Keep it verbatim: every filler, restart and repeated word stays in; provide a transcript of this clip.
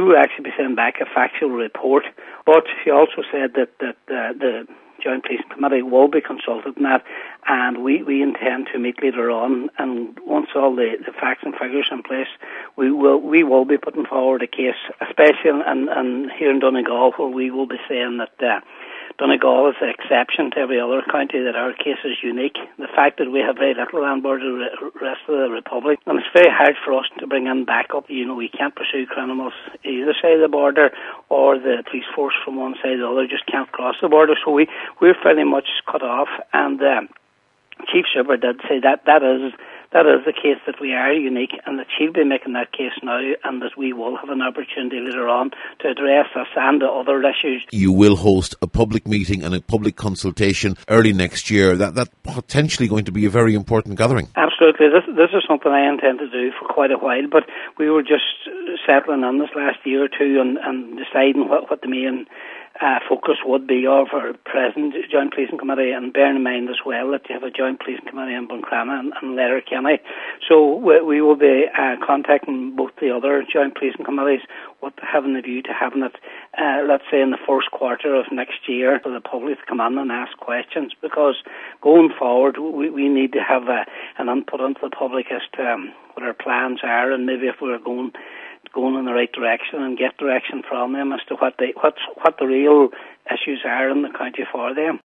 will actually be sending back a factual report, but she also said that, that uh, the Joint Police Committee will be consulted in that, and we, we intend to meet later on, and once all the, the facts and figures in place, we will we will be putting forward a case, especially in, in, in here in Donegal, where we will be saying that uh, Donegal is an exception to every other county, that our case is unique. The fact that we have very little land border the rest of the Republic, and it's very hard for us to bring in backup. You know, we can't pursue criminals either side of the border, or the police force from one side or the other just can't cross the border. So we, we're fairly much cut off, and uh, Chief Shipper did say that that is that is the case, that we are unique, and that she'll be making that case now, and that we will have an opportunity later on to address us and the other issues. You will host a public meeting and a public consultation early next year. That that's potentially going to be a very important gathering. Absolutely. This this is something I intend to do for quite a while, but we were just settling on this last year or two and, and deciding what, what the main Uh, focus would be of our present Joint Policing Committee, and bearing in mind as well that you have a Joint Policing Committee in Buncrana and, and Letterkenny. So we, we will be uh, contacting both the other Joint Policing Committees with having the view to having it, uh, let's say, in the first quarter of next year for the public to come in and ask questions, because going forward we, we need to have a, an input into the public as to um, what our plans are, and maybe if we're going going in the right direction, and get direction from them as to what they what what the real issues are in the county for them.